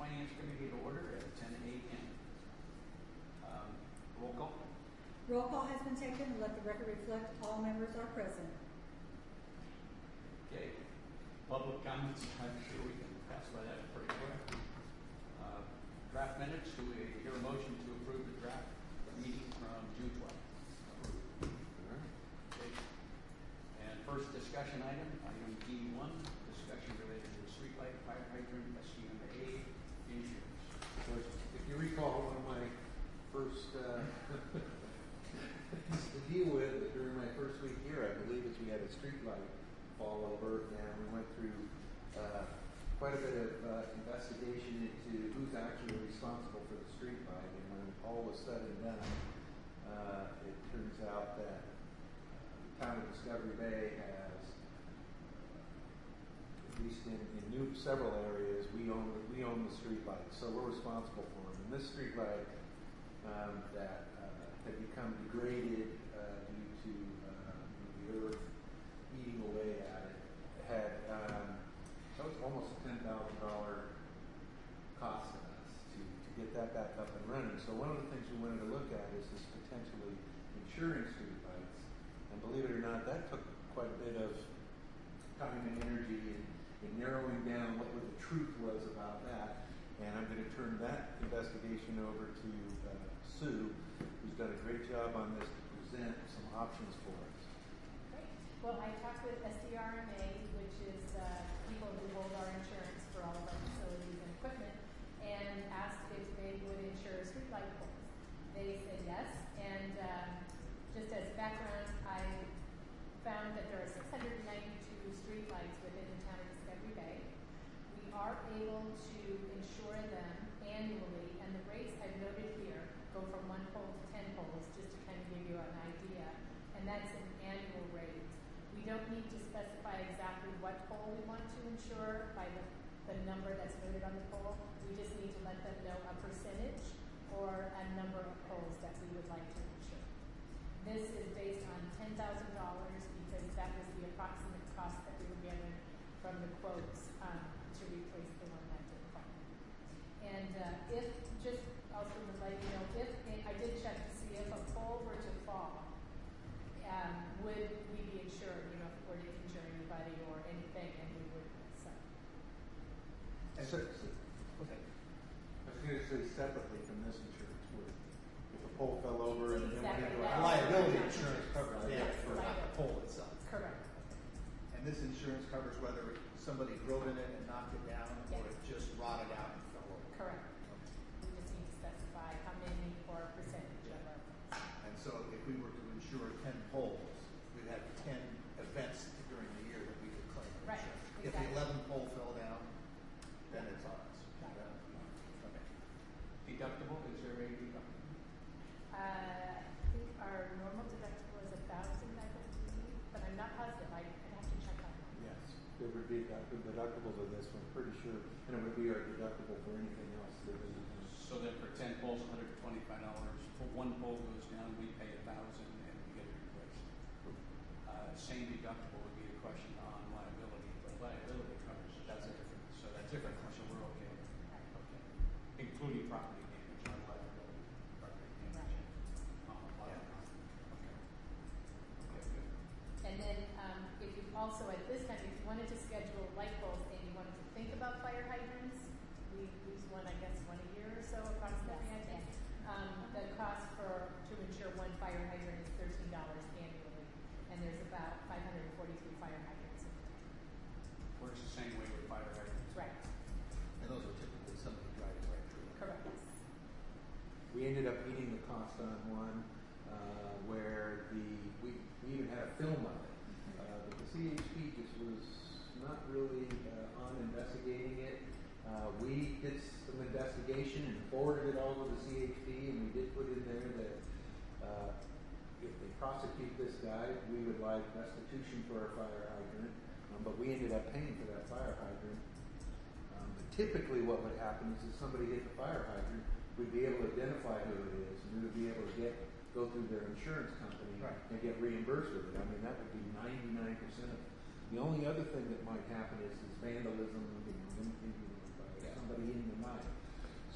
Finance Committee to order at 10 a.m. Roll call. Roll call has been taken and let the record reflect all members are present. Okay. Public comments, I'm sure we can pass by that pretty quick. Draft minutes, do we hear a motion to approve the draft meeting from June 12th? Okay. And first discussion item D1, discussion related to the streetlight, fire hydrant, SCMA, insurance. So if you recall, one of my first to deal with during my first week here, I believe, is we had a street light fall over, and we went through quite a bit of investigation into who's actually responsible for the street light. And when all was said and done, it turns out that the town of Discovery Bay has, at least in several areas, we own the street lights, so we're responsible for them. And this street light that had become degraded due to the earth eating away at it had that was almost a $10,000 cost to us to get that back up and running. So one of the things we wanted to look at is potentially insuring street lights, and believe it or not, that took quite a bit of time and energy in narrowing down what the truth was about that. And I'm going to turn that investigation over to Sue, who's done a great job on this to present some options for us. Great. Well, I talked with SDRMA, which is people who hold our insurance for all of our facilities and equipment, and asked if they would insure streetlight poles. They said yes, and just as background, I found that there are 692 streetlights within the town of Discovery Bay. We are able to insure them annually, and the rates I've noted here go from 1 pole to 10 poles, just to kind of give you an idea, and that's an annual rate. We don't need to specify exactly what pole we want to insure by the number that's noted on the pole. We just need to let them know a percentage or a number of poles that we would like to insure. This is based on $10,000 because that was the approximate cost that we were given from the quotes to replace the one that did fall. And if, just also to let you know, if I did check to see if a pole were to fall, would we be insured, if we're to insure anybody or anything, and we would, so. And so, okay. I was going to say separately from this insurance, where if a pole fell over and Exactly. then Liability insurance covers damage for Right. the pole itself. Correct. And this insurance covers whether somebody drove in it and knocked it down, or it just rotted out and fell over. Correct. We just need to specify how many or a percentage of our poles. And so if we were to insure 10 poles, we'd have 10 events during the year that we could claim Right, insurance. If exactly. the 11th pole fell down, then it's ours. Right. Okay. Deductible, is there a deductible? I think our normal deductible is $1,000, I believe, but I'm not positive. I'd have to check on that. yes, there would be deductibles of this one, pretty sure, and it would be our deductible for anything else that we So then for 10 poles, $125. For 1 pole goes down, we pay $1,000 and we get it replaced. Same deductible would be a question on liability, but liability covers it. That's different. So that's different. So we're okay. Okay. Including property damage, not liability. Property damage. Okay. Okay, good. And then if you also, at this time, if you wanted to schedule light poles and you wanted to think about fire hydrants, we use one, I guess, 1 a year or so approximately, I think. The cost to insure 1 fire hydrant is $13 annually, and there's about 543 fire hydrants in the town. Works the same way with fire hydrants. Right, And those are typically somebody driving right through. correct. We ended up eating the cost on one where we even had a film of it, but the CHP just was not really on investigating it. We did some investigation and forwarded it all to the CHP, and we did put in there that if they prosecute this guy, we would like restitution for our fire hydrant, but we ended up paying for that fire hydrant. But typically what would happen is if somebody hit the fire hydrant, we'd be able to identify who it is, and we would be able to go through their insurance company and get reimbursed with it. I mean, that would be 99% of it. The only other thing that might happen is vandalism, by somebody in the night.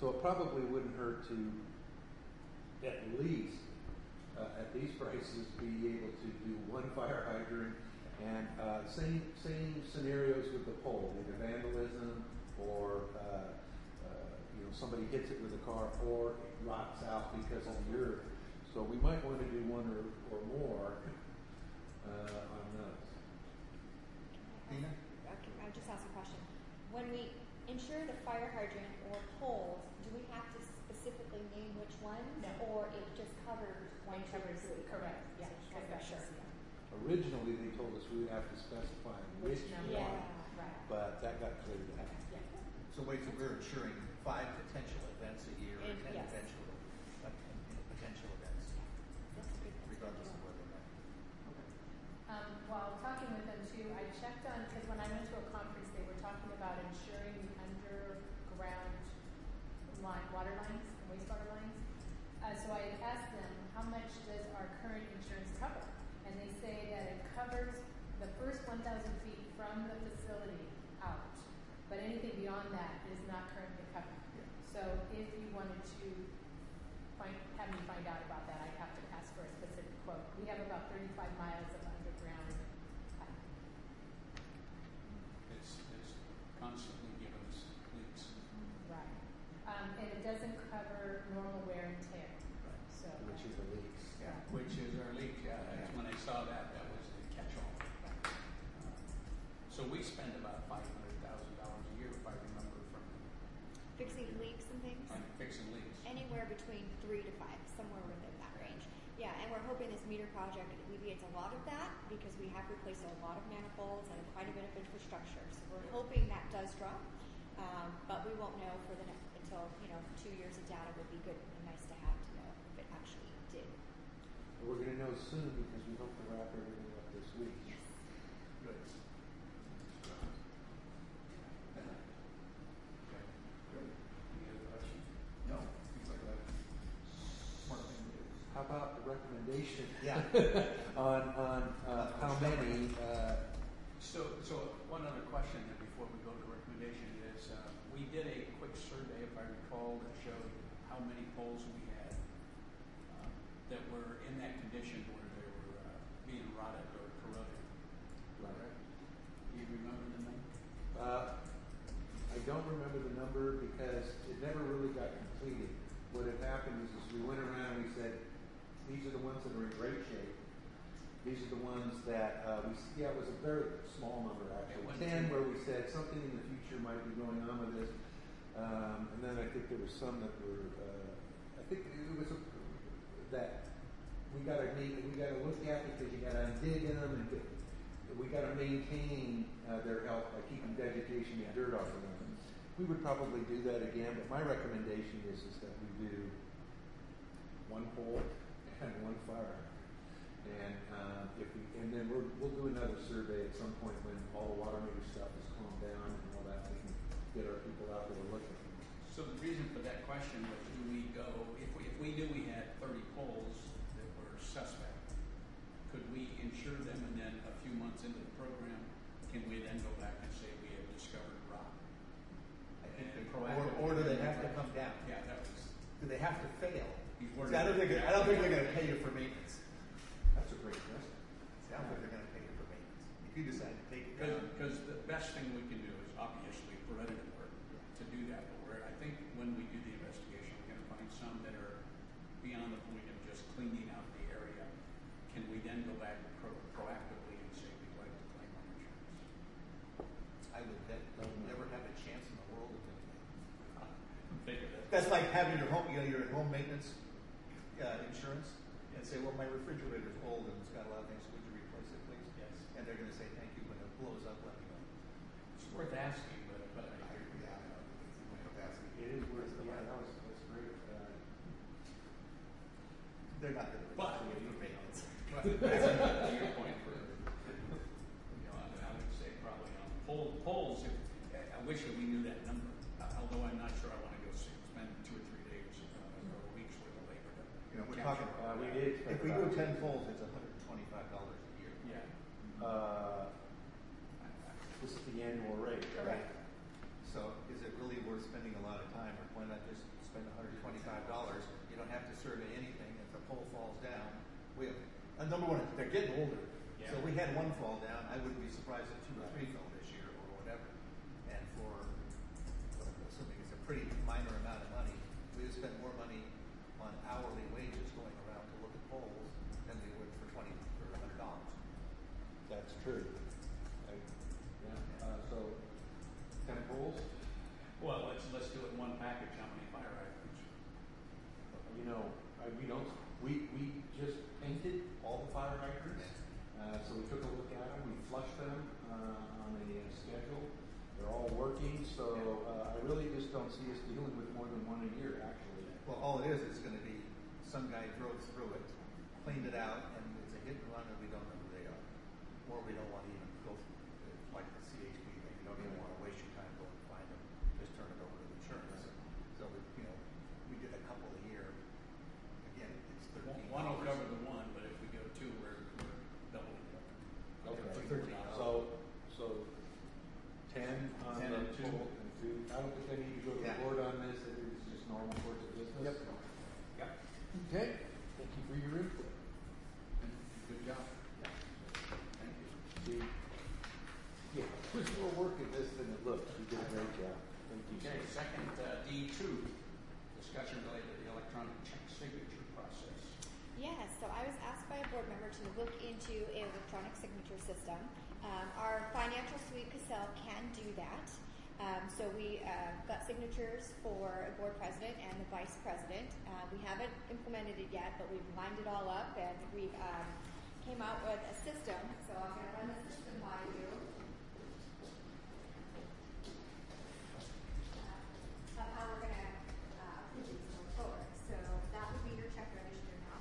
So it probably wouldn't hurt to, at least, at these prices, be able to do one fire hydrant and same scenarios with the pole, either vandalism or somebody hits it with a car or it rots out because of the earth. So we might want to do one or more on those. Dina? Okay, I'll just ask a question. When we insure the fire hydrant or poles, do we have to specifically name which ones? No. Or it just covers one, It two, or covers, three? correct, Okay, yeah. so just wanna make sure. Originally, they told us we would have to specify which number. one, Yeah. Right. but that got cleared up. Yeah. So wait, so we're insuring 5 potential events a year, or And 10 yes. potential events, That's a good. regardless of whether or not. While talking with them too, I checked on, because when I went to a conference, they were talking about insuring the underground water lines and wastewater lines. So I asked them, how much does our current insurance cover? And they say that it covers the first 1,000 feet from the facility out, but anything beyond that is not currently covered. Yeah. So if you wanted to have me find out about that, I'd have to ask for a specific quote. We have about 35 miles of underground pipe. It's constantly giving us leaks. Right. And it doesn't cover normal wear and tear. So Which is the leaks. Yeah. Which is our leaks, yeah. That's when I saw that was the catch-all. So we spend about $500,000 a year, if I remember, from Fixing leaks and things? on fixing leaks. Anywhere between 3 to 5, somewhere within that range. Yeah, and we're hoping this meter project alleviates a lot of that because we have replaced a lot of manifolds and quite a bit of infrastructure. So we're hoping that does drop, but we won't know for the next until 2 years of data would be good and nice to have to know if it actually did. We're going to know soon because we hope to wrap everything up this week. Yes. Good. Okay. Good. Any other questions? No, seems like a smart thing to do. How about the recommendation Yeah. on how many? So one other question then before we go to recommendation is, we did a quick survey, if I recall, that showed how many poles we had that were in that condition where they were being rotted or corroded. Right. Do you remember the number? I don't remember the number because it never really got completed. What had happened is we went around and we said, these are the ones that are in great shape. These are the ones that it was a very small number actually, 10 where we said something in the future might be going on with this. And then I think there were some that were, I think it was that we got to look at because you got to dig in them and we got to maintain their health by keeping vegetation and dirt off of them. We would probably do that again, but my recommendation is that we do one pole and one fire. And then we'll do another survey at some point when all the water meter stuff is calmed down and all that. We can get our people out there looking. So the reason for that question was, do we go, if we knew we had 30 poles that were suspect, could we insure them and then a few months into the program, can we then go back and say we have discovered rot? I think And or do they have to come down? Yeah, that was, Do they have to fail? he's See, worried. I don't think they're going to pay you for maintenance. That's a great question. See, I don't think they're going to pay you for maintenance. If you decide to take it down. Because the best thing we can do is obviously preventative work to do that. But I think when we do the investigation, we're going to find some that are beyond the point of just cleaning out the area. Can we then go back proactively and say we'd like to claim on insurance? I would never have a chance in the world of doing that. Figure that. That's like having your home, your home maintenance insurance, and say, well, my refrigerator's old and it's got a lot of things. Would you replace it, please? Yes. And they're going to say thank you when it blows up. Let me know. It's worth asking, but I agree. It is worth it. Yeah, that's great. They're not going to But- pay you for maintenance. But to your point, I would say probably on polls. I wish that we knew that number. Although I'm not sure I want to go spend 2 or 3 days or weeks worth of labor. We're talking. We did. If we do 10 polls, it's $125 a year. Yeah. This is the annual rate, right? So is it really worth spending a lot of time, or why not just $125. You don't have to survey anything. If the pole falls down, we have, number one, they're getting older. Yeah. So we had one fall down. I wouldn't be surprised if 2 or 3 fell this year or whatever. And for, assuming it's a pretty minor amount of money, we would spend more money on hourly wages going around to look at poles than we would for $100. That's true. So 10 poles. Well, let's do it in one package. How many fire hydrants? You know, we just painted all the fire hydrants. So we took a look at them. We flushed them on a schedule. They're all working. So I really just don't see us dealing with more than one a year, actually. Well, all it is going to be some guy drove through it, cleaned it out, and it's a hit and run, and we don't know who they are. Or we don't want to even go like the CHP thing. You don't even want to waste your time going to find them. Just turn it over to the insurance. So we did a couple a year. Again, it's 13. One will cover the one, but if we go 2, we're doubling it. Okay. So 10 on 10 the and 2. pole and 2. I don't think I need to go to the Yeah. board on this. It's just normal course of business. Yep. Okay. Thank you for your input. Good job. Thank you. See, yeah, there's more work in this than it looks. You did a great job. Thank you. Okay, second, D2, discussion related to the electronic check signature process. Yes, so I was asked by a board member to look into an electronic signature system. Our financial suite, Cassell, can do that. So we got signatures for a board president and the vice president. We haven't implemented it yet, but we've lined it all up and we've came out with a system. So I'm going to run the system by you. Of how we're going to approve these going forward. So that would be your check register now.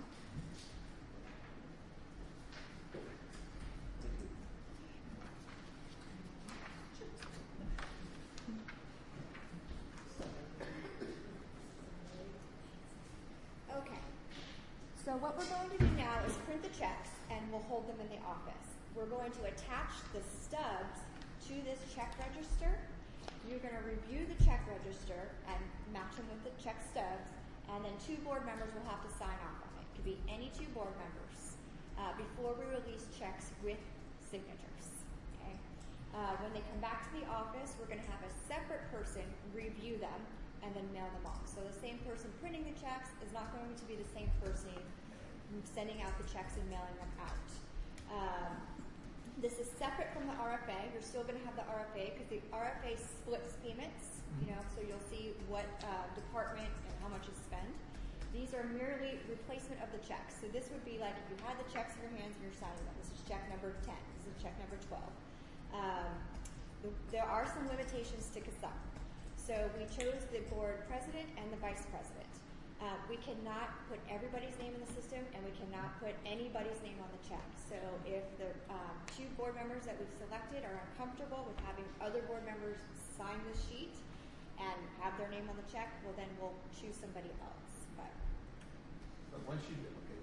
Okay. So what we're going to do now is print the checks and we'll hold them in the office. We're going to attach the stubs to this check register. You're going to review the check register and match them with the check stubs, and then 2 board members will have to sign off on it. It could be any 2 board members before we release checks with signatures. Okay. When they come back to the office, we're going to have a separate person review them and then mail them off. So the same person printing the checks is not going to be the same person sending out the checks and mailing them out. This is separate from the RFA. You're still going to have the RFA because the RFA splits payments, so you'll see what department and how much is spent. These are merely replacement of the checks. So this would be like if you had the checks in your hands and you're signing them. This is check number 10. This is check number 12. There are some limitations to Cassell. So we chose the board president and the vice president. We cannot put everybody's name in the system, and we cannot put anybody's name on the check. So if the 2 board members that we've selected are uncomfortable with having other board members sign the sheet and have their name on the check, well then we'll choose somebody else. But once you okay,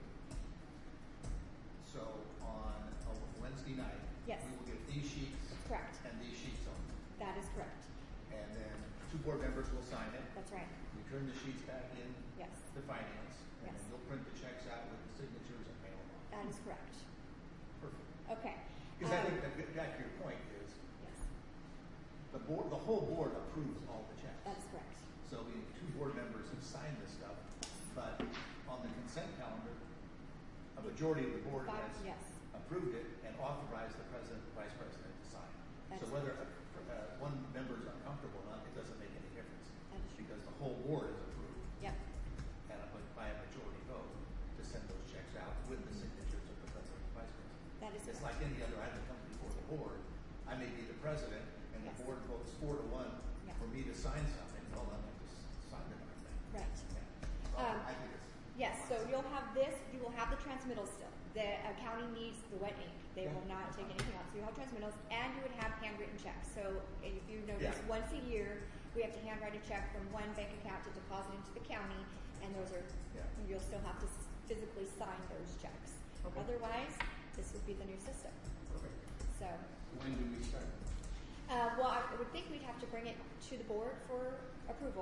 so on a Wednesday night, Yes. we will get these sheets Correct. and these sheets on. That is correct. And then 2 board members will sign it. That's right. We turn the sheets back in Yes. to finance, and Yes. then you'll print the checks out with the signatures and mail them off. That is correct. Perfect. Okay. Because I think that back to your point is Yes. the whole board approves all the checks. That is correct. So we have 2 board members who sign this stuff, but on the consent calendar, a majority of the board has Yes. approved it and authorized the president and vice president to sign. So That's whether one member is uncomfortable or not, it doesn't make any difference. That is true. Because the whole board is approved Yep. and by a majority vote to send those checks out with the signatures of the president and vice president. That is It's correct. like any other item that comes before the board. I may be the president and the Yes. board votes 4-1 Yeah. for me to sign something. Well, then I just sign the darn thing. Right. Yeah. I think it's Yes, so you'll have this, you will have the transmittals still. The accounting needs the wet ink. They will not take anything else. So you'll have transmittals, and you would have handwritten checks. So if you notice, Yeah. once a year, we have to handwrite a check from one bank account to deposit into the county, and those are, Yeah. you'll still have to physically sign those checks. Okay. Otherwise, this would be the new system. perfect. So, When do we start? well, I would think we'd have to bring it to the board for approval.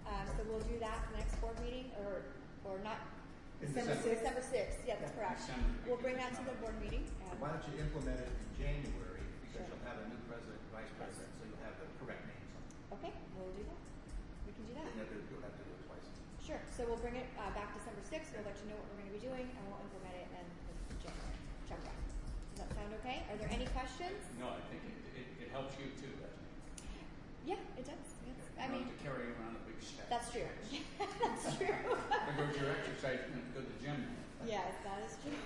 So we'll do that for the next board meeting, or not. In December 6th. Yeah, that's correct. December, We'll bring because that to it's the not- board meeting. Why don't you implement it in January, because Sure. you'll have a new president, vice president, so you'll have the correct names on it. Okay, we'll do that. We can do that. You'll have to do it twice. Sure. So we'll bring it back December 6th. We'll let you know what we're going to be doing, and we'll implement it in January. Check that. Does that sound okay? Are there any questions? No, I think it helps you too, doesn't it? Yeah, it does. Yes. I You don't mean, have to carry around a big stack. that's true. That's true. There goes your exercise, you have to go to the gym. Yes, that is true.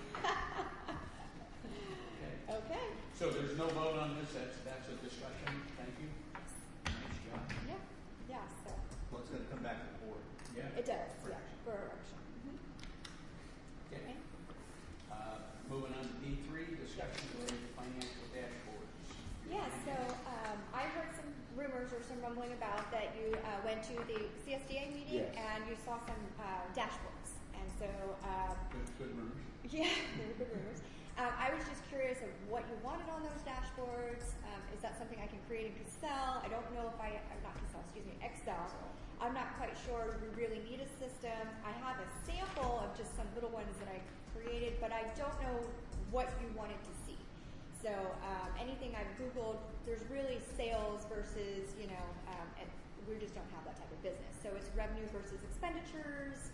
Okay. Okay. So there's no vote on this, that's a discussion, thank you. Nice job. Yeah. Yeah. So Well, it's gonna come back to the board. Yeah. it does. For Yeah. action. For action. Okay. Okay. Moving on to D3, discussion related to financial dashboards. Yeah, so I heard some rumors or some rumbling about that you went to the CSDA meeting Yes. and you saw some dashboards. And so, Good rumors. yeah, they were good rumors. I was just curious of what you wanted on those dashboards. Is that something I can create in Excel? I don't know if not Excel, excuse me, Excel. I'm not quite sure we really need a system. I have a sample of just some little ones that I created, but I don't know what you wanted to see. So anything I've Googled, there's really sales versus, and we just don't have that type of business. So it's revenue versus expenditures.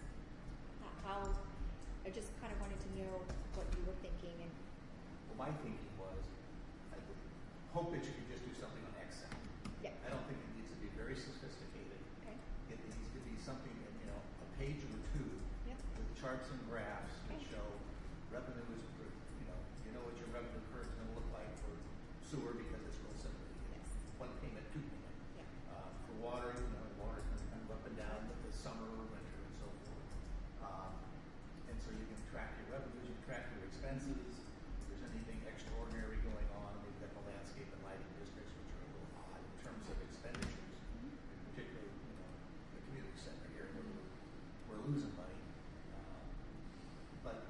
I just kind of wanted to know what you were thinking. And Well, my thinking was, I would hope that you could just do something on Excel. yeah, I don't think it needs to be very sophisticated. okay, It needs to be something that, a page or two yeah, with charts and graphs that Okay. show revenues per, you know what your revenue curve is gonna look like for sewer because it's real simple. yes, One payment, two payment. yeah, For water, water's gonna kind of up and down with the summer, winter, and so forth. And so you can track your revenues, you can track your expenses. If there's anything extraordinary going on, we've got the landscape and lighting districts, which are a little odd in terms of expenditures, Mhm. in particular, the community center here, where we're losing money. But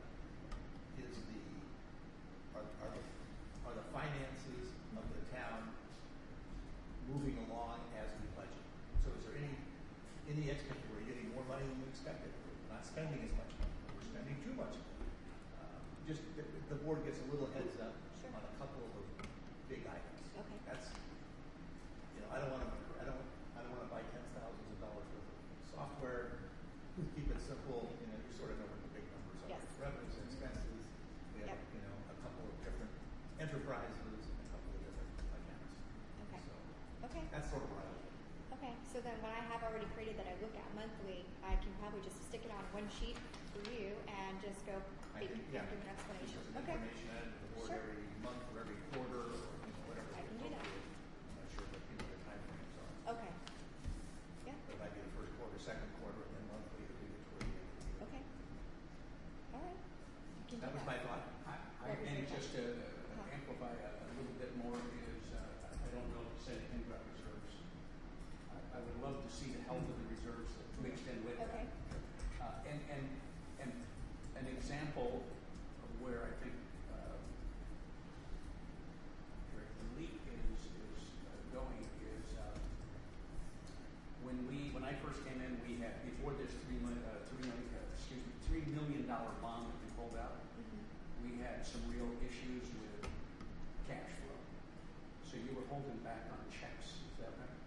are the finances of the town moving along as we budget? So is there any expectation, we're getting more money than we expected, we're not spending as much money, we're spending too much money? Just the board gets a little heads up Sure. on a couple of the big items. okay, That's, I don't want to buy tens of thousands of dollars worth of software. Keep it simple. You sort of know what the big numbers are. Yes. Revenues and expenses. We have, Yep. a couple of different enterprises and a couple of different accounts. okay, So okay. that's sort of what I would do. Okay, so then what I have already created that I look at monthly, I can probably just stick it on one sheet for you and just go I think, yeah. give an explanation. Some Okay, information added to the board Sure. every month or every quarter or whatever. I can do that. I'm not sure what the time frames are. okay. Yeah, But it might be the first quarter, second quarter, and then monthly as we get toward the end of the year. okay. All right. You can That do was my thought. What was And your just to amplify a little bit more is, I don't know if you said anything about reserves. I would love to see the health of the reserves mixed in with Okay. that. And an example of where I think the leak is going is when I first came in, we had, before this $3 million bond that we pulled out, Mhm. we had some real issues with cash flow. So you were holding back on checks, is that right?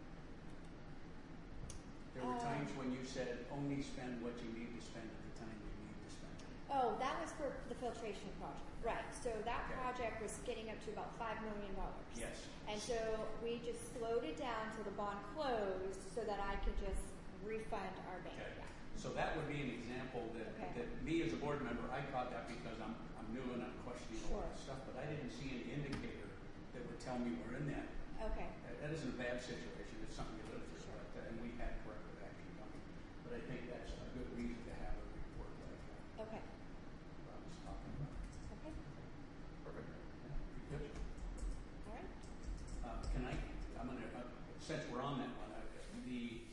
There were times when you said only spend what you need to spend at the time you need to spend it. Oh, that was for the filtration project, right? So that Okay. project was getting up to about $5 million. Yes. And so we just slowed it down till the bond closed so that I could just refund our bank. Okay. Yeah. So that would be an example that, Okay. that me as a board member, I caught that because I'm new and I'm questioning a lot of Sure. stuff, but I didn't see any indicator that would tell me we're in that. Okay. That isn't a bad situation, it's something you live through, Sure. but, and we had corrective action coming. But I think that's a good reason to have a report like Okay. I was talking about. Okay. Perfect. Yeah, good. All right. Can I'm gonna, since we're on that one, the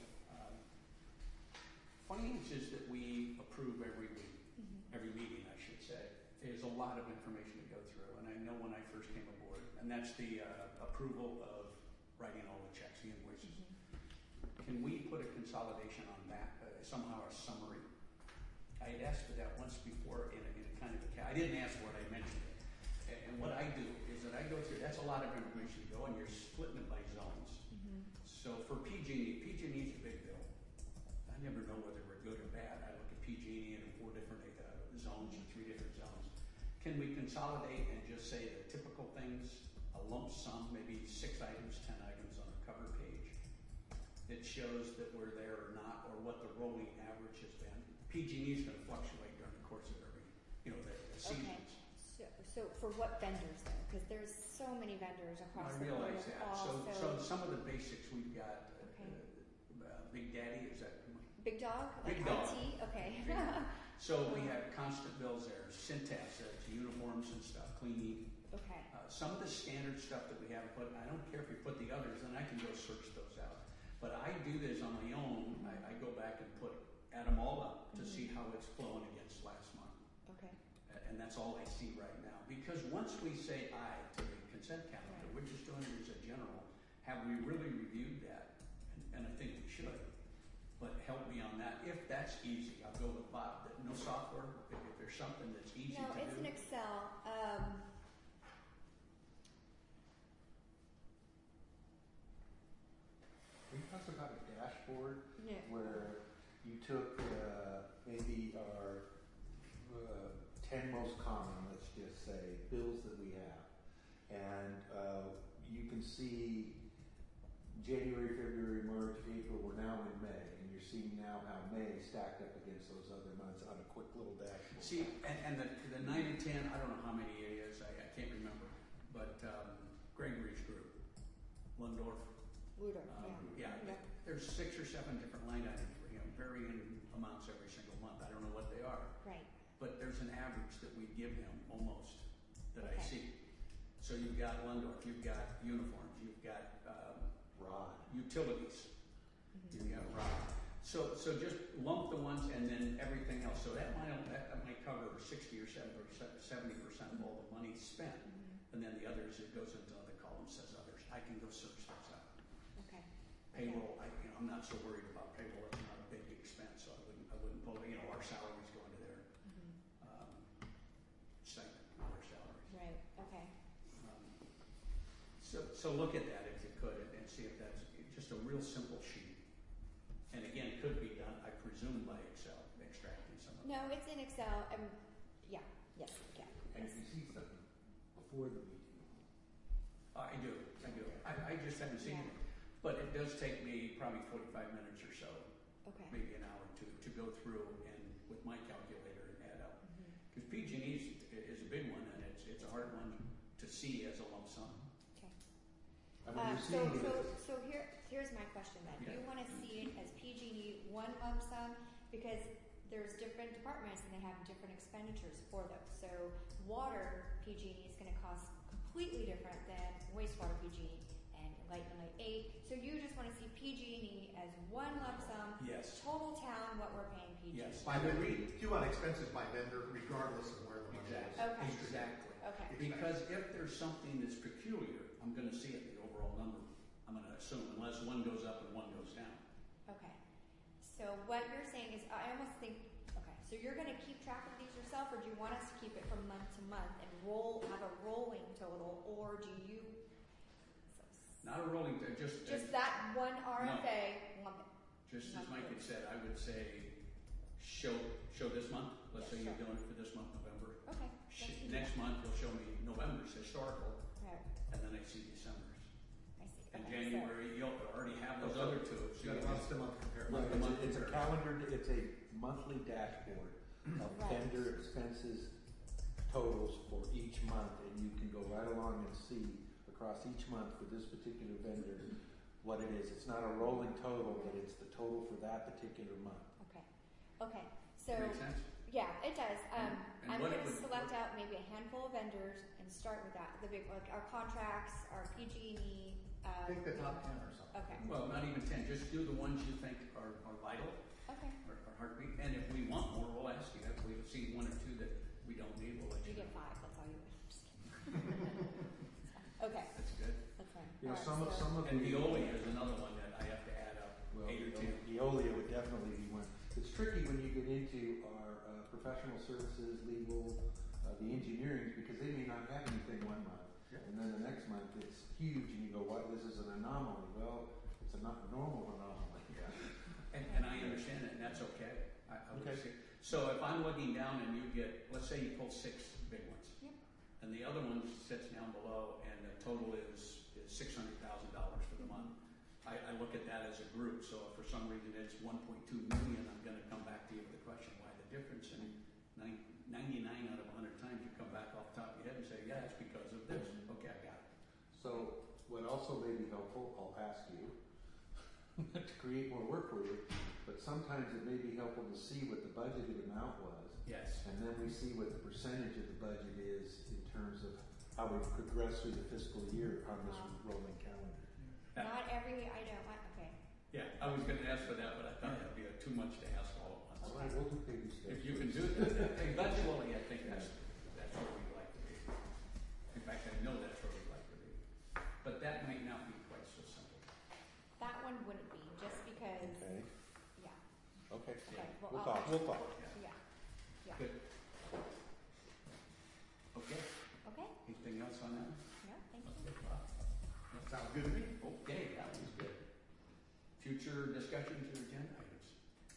finances that we approve every week, Mhm. every meeting, I should say, is a lot of information to go through. And I know when I first came aboard, and that's the approval of writing all the checks, the invoices. Mhm. Can we put put a consolidation on that, somehow a summary. I had asked for that once before in a kind of I didn't ask for it, I mentioned it. And what I do is that I go through, that's a lot of information to go, and you're splitting it by zones. So for PG&E, PG&E is a big bill. I never know whether we're good or bad. I look at PG&E in 4 different zones and 3 different zones. Can we consolidate and just say the typical things, a lump sum, maybe 6 items, 10 items on a cover page that shows that we're there or not, or what the rolling average has been? PG&E is going to fluctuate during the course of every, the seasons. Okay. So for what vendors though? Because there's so many vendors across I the board. realize that. So some of the basics we've got. Big Daddy, is that? Big Dog? Big like Dog. IT? Okay. So we have constant bills there. Syntax, that's uniforms and stuff, cleaning. Okay. Some of the standard stuff that we haven't put, I don't care if we put the others, then I can go search those out. But I do this on my own. I go back and add them all up to see how it's flowing against last month. Okay. And that's all I see right now. Because once we say aye to the consent calendar, we're just doing it as a general. Have we really reviewed that? And I think we should. But help me on that. If that's easy, I'll go with Bob. That no software, if there's something that's easy No, to do. it's an Excel. We also got a dashboard Yeah. where you took maybe our 10 most common, let's just say, bills that we have. And you can see January, February, March, April, we're now in May. And you're seeing now how May stacked up against those other months on a quick little dashboard. See, and the 9 and 10, I don't know how many it is. I can't remember. But Gregory's group, Lundorf. Ludo. Yeah, there's 6 or 7 different line items for him, varying amounts every single month. I don't know what they are. Right. But there's an average that we give him almost that I Okay. see. So you've got Lundorf, you've got uniforms, you've got Rod. utilities, you've got rod. So just lump the ones and then everything else. So that might cover 60 or 70% of all the money spent. And then the others, it goes into the column, says others. I can go search those out. Okay. Payroll, I'm not so worried about payroll. It's not a big expense, so I wouldn't pull. Our salaries go into there. Stipend, not our salaries. Right. Okay. So look at that if you could and see if that's just a real simple sheet. And again, it could be done, I presume, by Excel, extracting some of it. No, it's in Excel. Yeah. Yes, we can. And Yes. if you see something before the meeting, I do. I just haven't seen it. But it does take me probably 45 minutes or so, Okay. maybe an hour to go through and with my calculator and add up. Because PG&E is a big one, and it's a hard one to see as a lump sum. Okay. I mean, you're seeing it. So here's my question then. Yeah. You want to see it as PG&E one lump sum because there's different departments and they have different expenditures for those. So water PG&E is going to cost completely different than wastewater PG&E and light and light aid. So you just want to see PG&E as one lump sum. Yes. Total town what we're paying PG&E. Yes. By the you want expenses by vendor, regardless of where the money is. Exactly. Okay. Exactly. Okay. Because if there's something that's peculiar, I'm going to see it in the overall number. I'm going to assume, unless one goes up and one goes down. Okay. So what you're saying is, I almost think, okay, so you're going to keep track of these yourself, or do you want us to keep it from month to month and have a rolling total, or do you? Not a rolling, just that one RFA, lump it. Just as Mike had said, I would say show this month. Let's say Yeah, you're sure. doing it for this month, November. Okay. Next month you'll show me November's historical, Right. and then I see December's. I see. In Okay, January you'll already have those other two. You got a month-to-month comparison. Month to month It's a comparison. calendar, it's a monthly dashboard of Right. vendor expenses totals for each month, and you can go right along and see across each month for this particular vendor what it is. It's not a rolling total, but it's the total for that particular month. Okay. Okay. So Make sense? yeah, it does. And I'm what going it to would- select out maybe a handful of vendors and start with that. The big, like our contracts, our PG&E. Pick the top 10 or something. Okay. Well, not even 10. Just do the ones you think are vital, Okay. or heartbeat. And if we want more, we'll ask you. If we see 1 or 2 that we don't need, we'll let You you know. get 5. That's all you get. Just kidding. Okay. That's good. That's fine. You know, All right, some of And Veolia is another one that I have to add up, well, 8 or 10. the into our professional services, legal, the engineering, because they may not have anything one month. Yeah. And then the next month it's huge and you go, what, this is an anomaly. Well, it's a not normal anomaly. Yeah. And I understand it, and that's okay. I would Okay. say. So if I'm looking down and you get, let's say you pull 6 big ones, Yep. and the other one sits down below, and the total is $600,000 for the month. I look at that as a group. So if for some reason it's 1.2 million, I'm going to come back to you with the question why the difference. And 99 out of 100 times you come back off the top of your head and say, yeah, it's because of this. Okay, I got it. So what also may be helpful, I'll ask you, to create more work for you, but sometimes it may be helpful to see what the budgeted amount was. Yes. And then we see what the percentage of the budget is in terms of how we progress through the fiscal year on this rolling calendar. Not every item, okay. Yeah, I was going to ask for that, but I thought that'd be too much to ask all at All once. right, we'll do baby steps. If you can do that, eventually, I think that's where we'd like to be. In fact, I know that's where we'd like to be. But that might not be quite so simple. That one wouldn't be, just because, Okay, yeah, okay. okay. We'll I'll- talk, we'll talk. Yeah, yeah. Good. Okay. Okay, Anything else on that? no, thank you. Okay, Bob. Sounds good to me. Okay, that was good. Future discussions or agenda items?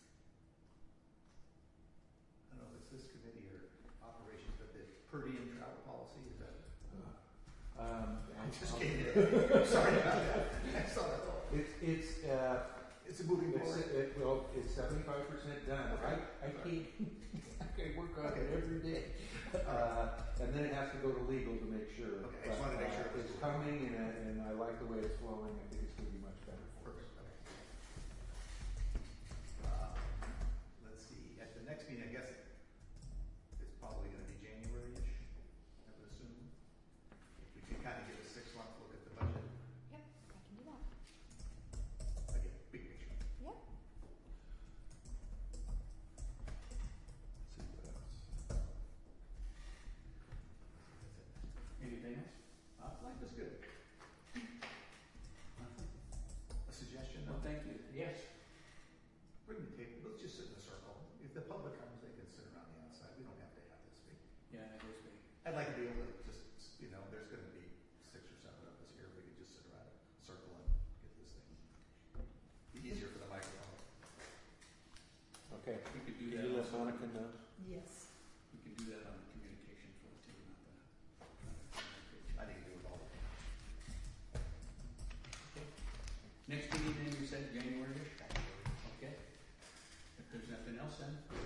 I don't know if it's this committee or operations, but the per diem travel policy, is that? I just came in. Sorry about that. I saw that. It's It's a moving forward. well, it's 75% done. I can't, I work on it every day. And then it has to go to legal to make sure. Okay, I just wanted to make sure it was It's cool. coming and I like the way it's flowing. I think it's going to be much better for us. Perfect, okay. Let's see, at the next meeting, I guess it's probably gonna be January-ish, I would assume. If we can kind of get a 6-month look at the budget, Yep, I can do that. again, big picture. Yep. Let's see what else. That's it. Anything else? Life is good. A suggestion, Well, thank you. Yes. bring the table, let's just sit in a circle. If the public comes, they can sit around the outside, we don't have to have this big. Yeah, it is big. I'd like to be able to just, there's gonna be 6 or 7 of us here, we could just sit around a circle and get this thing. Be easier for the microphone. Okay. We could do Can that. you let also. Monica know? Yes. We can do that on the communication floor too, not the. I think you do it all. Next meeting, then you said January? Okay. If there's nothing else, then